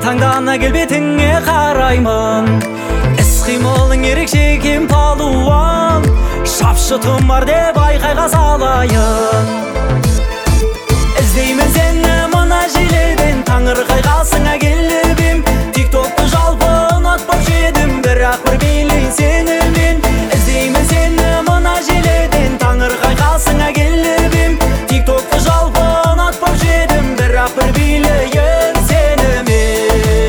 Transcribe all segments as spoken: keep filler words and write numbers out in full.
таңдана келбетіңе қараймын. Іс-қимылың ерекше екен палуан, шапшытым бар деп айқайға салайын. Іздеймін сені мына желеден, таңырқайғасыңа келіп ем. Тиктокты жалпы ұнатпаушы едім, бірақ бір билейін сені мен. Іздеймін сені мына желеден, таңырқайғасыңа келіп ем. Тиктокты жалпы ұнатпаушы едім, бірақ бір билейін сені мен.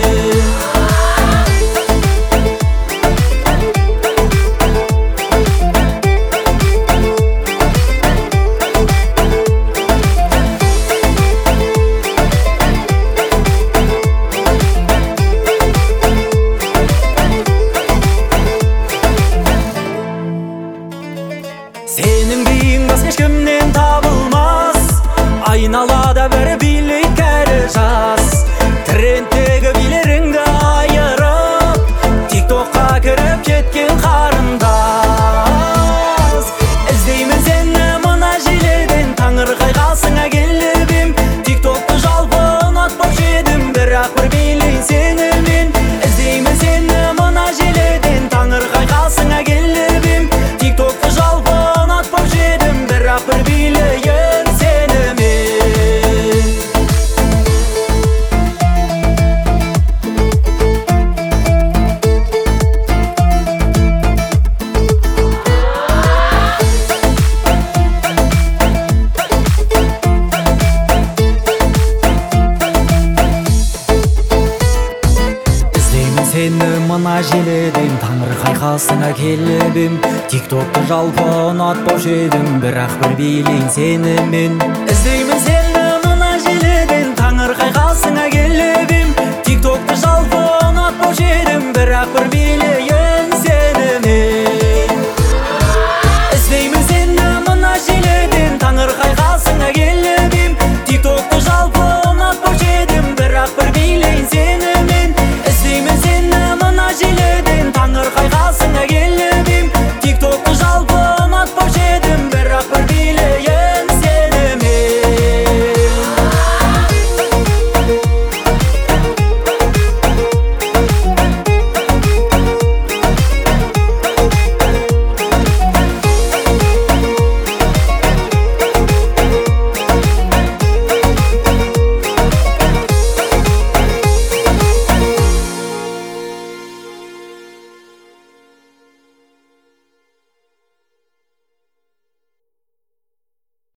Сенің биің басқа ешкімнен табылмас, айналада бәрі билейді кәрі жас. Трендтегі билеріңді айырып, тиктокқа кіріп кеткен қарындас. Іздеймін сені мына желеден, таңырқайғасыңа келіп ем. Тиктокты жалпы ұнатпаушы едім, бірақ бір билейін сені мен. Іздеймін сені мына желеден, таңырқайғасыңа келіп ем. Тиктокты жалпы ұнатпаушы едім, бірақ бір билейін сені мен. Іздеймін сені мына желеден, таңырқайғасыңа келіп ем. Тиктокты жалпы ұнатпаушы едім, бірақ бір билейін сені мен. Іздеймін сені мына желеден, таңырқайғасыңа келіп ем. Тиктокты жалпы